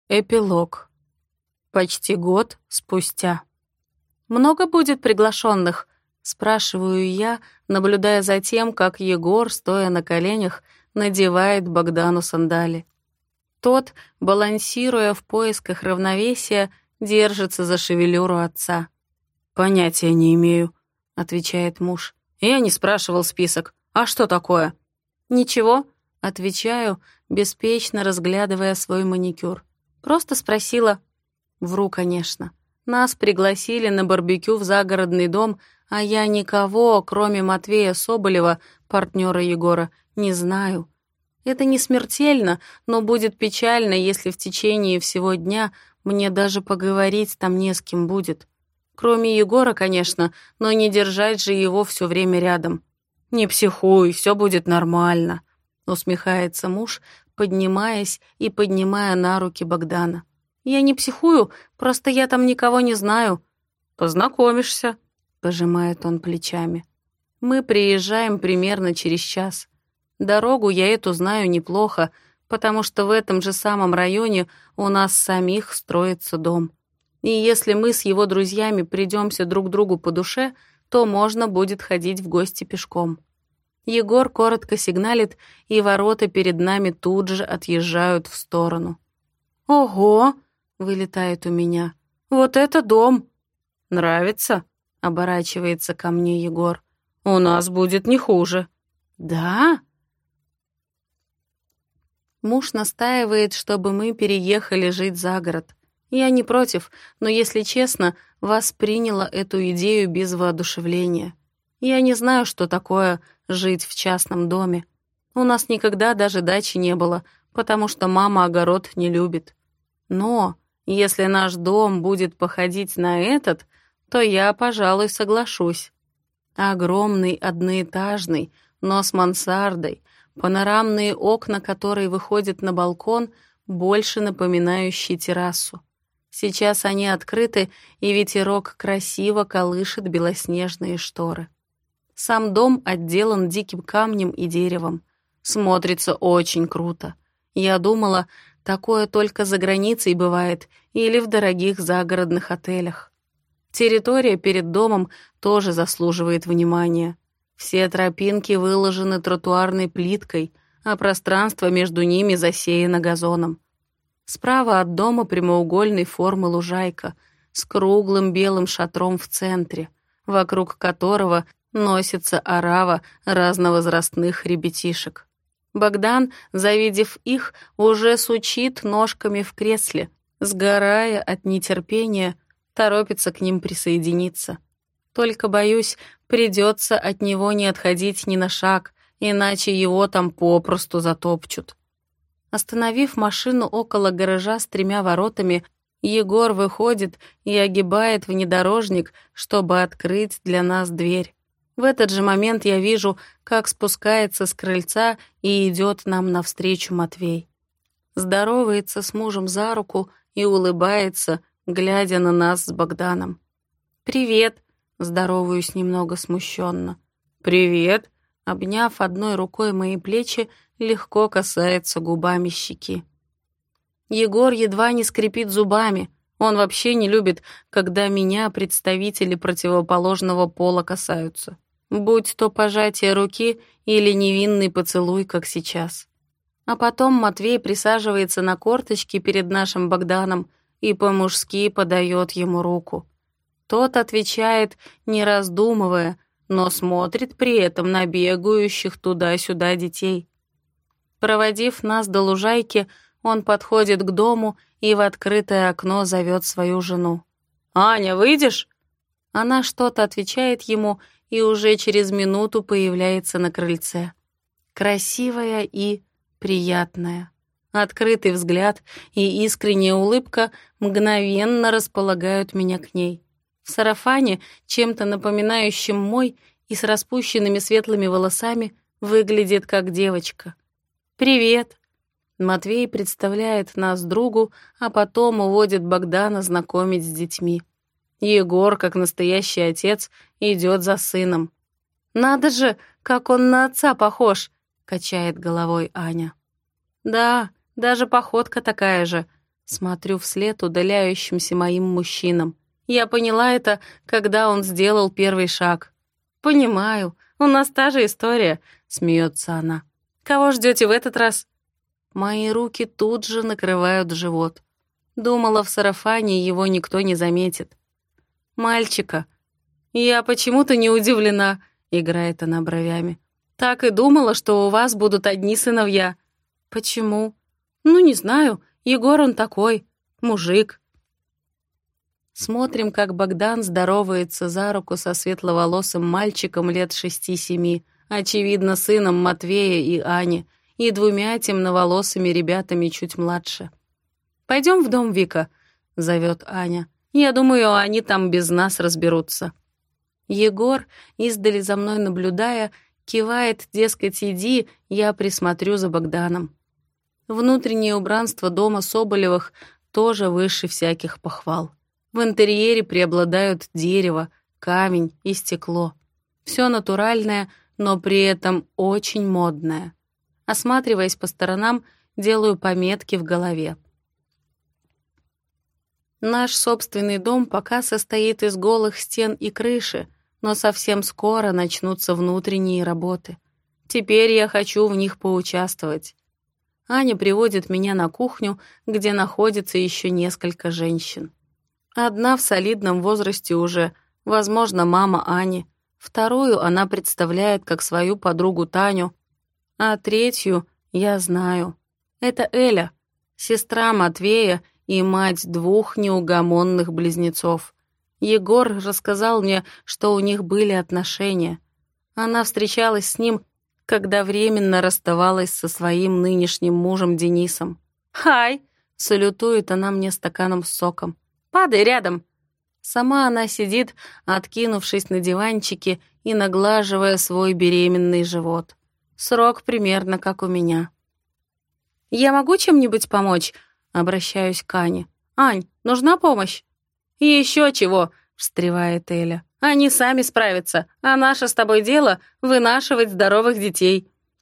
Эпилог. Почти год спустя. «Много будет приглашенных?» — спрашиваю я, наблюдая за тем, как Егор, стоя на коленях, надевает Богдану сандали. Тот, балансируя в поисках равновесия, держится за шевелюру отца. «Понятия не имею», — отвечает муж. «Я не спрашивал список. А что такое?» «Ничего», — отвечаю, беспечно разглядывая свой маникюр. Просто спросила. Вру, конечно. Нас пригласили на барбекю в загородный дом, а я никого, кроме Матвея Соболева, партнера Егора, не знаю. Это не смертельно, но будет печально, если в течение всего дня мне даже поговорить там не с кем будет. Кроме Егора, конечно, но не держать же его все время рядом. «Не психуй, все будет нормально», — усмехается муж, поднимаясь и поднимая на руки Богдана. «Я не психую, просто я там никого не знаю». «Познакомишься», — пожимает он плечами. Мы приезжаем примерно через час. Дорогу я эту знаю неплохо, потому что в этом же самом районе у нас самих строится дом. И если мы с его друзьями придемся друг другу по душе, то можно будет ходить в гости пешком. Егор коротко сигналит, и ворота перед нами тут же отъезжают в сторону. «Ого!» — вылетает у меня. «Вот это дом!» «Нравится?» — оборачивается ко мне Егор. «У нас будет не хуже». «Да?» Муж настаивает, чтобы мы переехали жить за город. Я не против, но, если честно, восприняла эту идею без воодушевления. Я не знаю, что такое жить в частном доме. У нас никогда даже дачи не было, потому что мама огород не любит. Но если наш дом будет походить на этот, то я, пожалуй, соглашусь. Огромный одноэтажный, но с мансардой, панорамные окна, которые выходят на балкон, больше напоминающий террасу. Сейчас они открыты, и ветерок красиво колышет белоснежные шторы. Сам дом отделан диким камнем и деревом. Смотрится очень круто. Я думала, такое только за границей бывает или в дорогих загородных отелях. Территория перед домом тоже заслуживает внимания. Все тропинки выложены тротуарной плиткой, а пространство между ними засеяно газоном. Справа от дома прямоугольной формы лужайка с круглым белым шатром в центре, вокруг которого носится орава разновозрастных ребятишек. Богдан, завидев их, уже сучит ножками в кресле, сгорая от нетерпения, торопится к ним присоединиться. Только, боюсь, придется от него не отходить ни на шаг, иначе его там попросту затопчут. Остановив машину около гаража с 3 воротами, Егор выходит и огибает внедорожник, чтобы открыть для нас дверь. В этот же момент я вижу, как спускается с крыльца и идет нам навстречу Матвей. Здоровается с мужем за руку и улыбается, глядя на нас с Богданом. «Привет!» — здороваюсь немного смущенно. «Привет!» — обняв одной рукой мои плечи, легко касается губами щеки. Егор едва не скрипит зубами. Он вообще не любит, когда меня представители противоположного пола касаются. Будь то пожатие руки или невинный поцелуй, как сейчас. А потом Матвей присаживается на корточки перед нашим Богданом и по-мужски подает ему руку. Тот отвечает, не раздумывая, но смотрит при этом на бегающих туда-сюда детей. Проводив нас до лужайки, он подходит к дому и в открытое окно зовет свою жену. «Аня, выйдешь?» Она что-то отвечает ему и уже через минуту появляется на крыльце. Красивая и приятная. Открытый взгляд и искренняя улыбка мгновенно располагают меня к ней. В сарафане, чем-то напоминающем мой и с распущенными светлыми волосами, выглядит как девочка. «Привет!» Матвей представляет нас другу, а потом уводит Богдана знакомить с детьми. Егор, как настоящий отец, идет за сыном. «Надо же, как он на отца похож!» — качает головой Аня. «Да, даже походка такая же», Смотрю вслед удаляющимся моим мужчинам. Я поняла это, когда он сделал первый шаг. «Понимаю, у нас та же история», — смеется она. «Кого ждете в этот раз?» Мои руки тут же накрывают живот. Думала, в сарафане его никто не заметит. «Мальчика». «Я почему-то не удивлена», — играет она бровями. «Так и думала, что у вас будут одни сыновья». «Почему?» «Ну, не знаю. Егор он такой. Мужик». Смотрим, как Богдан здоровается за руку со светловолосым мальчиком лет 6-7, очевидно, сыном Матвея и Ани, и 2 темноволосыми ребятами чуть младше. «Пойдем в дом, Вика», — зовет Аня. «Я думаю, они там без нас разберутся». Егор, издали за мной наблюдая, кивает, дескать, иди, я присмотрю за Богданом. Внутреннее убранство дома Соболевых тоже выше всяких похвал. В интерьере преобладают дерево, камень и стекло. Все натуральное, но при этом очень модное. Осматриваясь по сторонам, делаю пометки в голове. Наш собственный дом пока состоит из голых стен и крыши, но совсем скоро начнутся внутренние работы. Теперь я хочу в них поучаствовать. Аня приводит меня на кухню, где находится еще несколько женщин. Одна в солидном возрасте уже, возможно, мама Ани. Вторую она представляет как свою подругу Таню, а третью я знаю. Это Эля, сестра Матвея и мать 2 неугомонных близнецов. Егор рассказал мне, что у них были отношения. Она встречалась с ним, когда временно расставалась со своим нынешним мужем Денисом. «Хай!» — салютует она мне стаканом с соком. «Падай рядом!» Сама она сидит, откинувшись на диванчике и наглаживая свой беременный живот. Срок примерно как у меня. «Я могу чем-нибудь помочь?» — обращаюсь к Ане. «Ань, нужна помощь?» «Еще чего!» — встревает Эля. «Они сами справятся, а наше с тобой дело — вынашивать здоровых детей».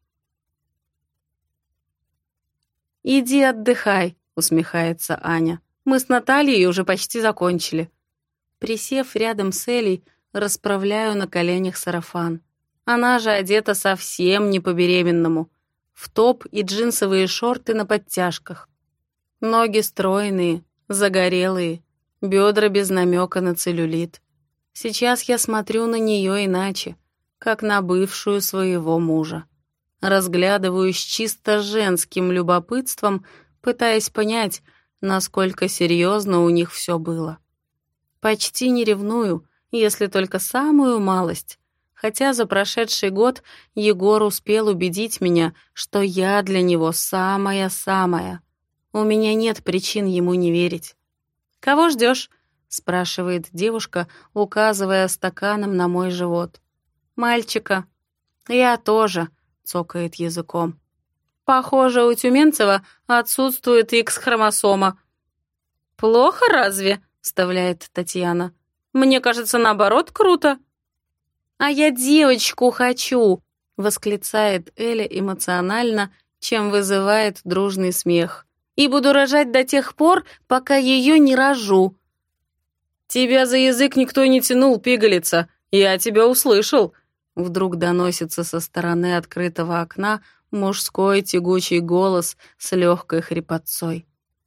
«Иди отдыхай», — усмехается Аня. «Мы с Натальей уже почти закончили». Присев рядом с Элей, расправляю на коленях сарафан. Она же одета совсем не по-беременному. В топ и джинсовые шорты на подтяжках. Ноги стройные, загорелые, бедра без намека на целлюлит. Сейчас я смотрю на нее иначе, как на бывшую своего мужа. Разглядываю с чисто женским любопытством, пытаясь понять, насколько серьезно у них все было. Почти не ревную, если только самую малость. Хотя за прошедший год Егор успел убедить меня, что я для него самая-самая. У меня нет причин ему не верить. «Кого ждешь?» — спрашивает девушка, указывая стаканом на мой живот. «Мальчика». «Я тоже», — цокает языком. «Похоже, у Тюменцева отсутствует X-хромосома». «Плохо разве?» — вставляет Татьяна. «Мне кажется, наоборот, круто». «А я девочку хочу!» — восклицает Эля эмоционально, чем вызывает дружный смех. «И буду рожать до тех пор, пока ее не рожу». «Тебя за язык никто не тянул, пигалица. Я тебя услышал!» Вдруг доносится со стороны открытого окна мужской тягучий голос с легкой хрипотцой.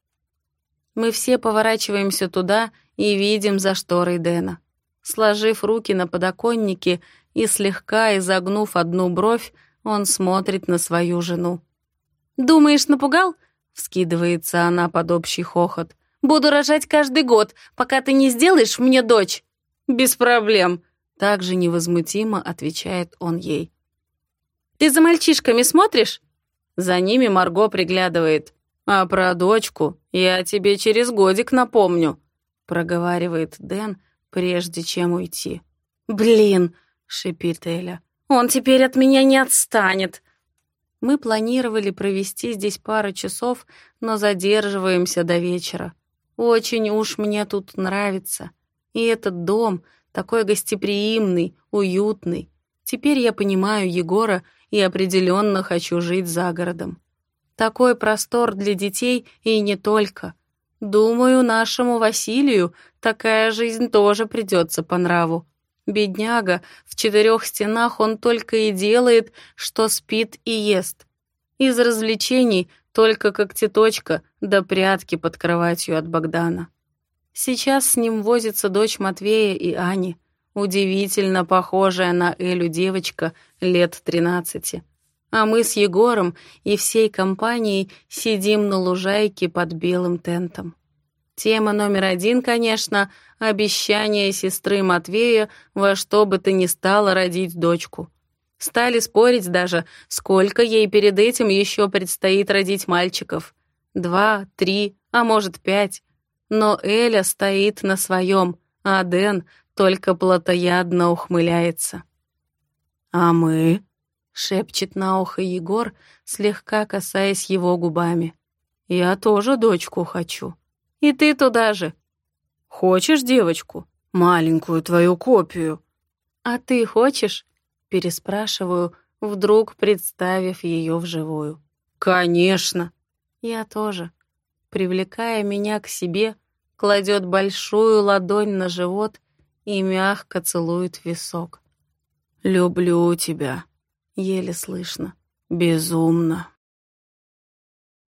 Мы все поворачиваемся туда и видим за шторой Дэна. Сложив руки на подоконнике и слегка изогнув одну бровь, он смотрит на свою жену. «Думаешь, напугал?» — вскидывается она под общий хохот. «Буду рожать каждый год, пока ты не сделаешь мне дочь». «Без проблем», — также невозмутимо отвечает он ей. «Ты за мальчишками смотришь?» За ними Марго приглядывает. «А про дочку я тебе через годик напомню», — проговаривает Дэн, прежде чем уйти. «Блин!» — шипит Эля. «Он теперь от меня не отстанет!» Мы планировали провести здесь пару часов, но задерживаемся до вечера. Очень уж мне тут нравится. И этот дом такой гостеприимный, уютный. Теперь я понимаю Егора и определенно хочу жить за городом. Такой простор для детей и не только. Думаю, нашему Василию такая жизнь тоже придется по нраву. Бедняга, в 4 стенах он только и делает, что спит и ест. Из развлечений только когтеточка да прятки под кроватью от Богдана. Сейчас с ним возится дочь Матвея и Ани, удивительно похожая на Элю девочка лет 13. А мы с Егором и всей компанией сидим на лужайке под белым тентом. Тема номер 1, конечно, обещание сестры Матвея во что бы то ни стало родить дочку. Стали спорить даже, сколько ей перед этим еще предстоит родить мальчиков. 2, 3, а может 5. Но Эля стоит на своем, а Дэн только плотоядно ухмыляется. «А мы?» — шепчет на ухо Егор, слегка касаясь его губами. «Я тоже дочку хочу. И ты туда же. Хочешь девочку? Маленькую твою копию?» «А ты хочешь?» — переспрашиваю, вдруг представив ее вживую. «Конечно!» «Я тоже». Привлекая меня к себе, кладет большую ладонь на живот и мягко целует висок. «Люблю тебя», — еле слышно, «безумно».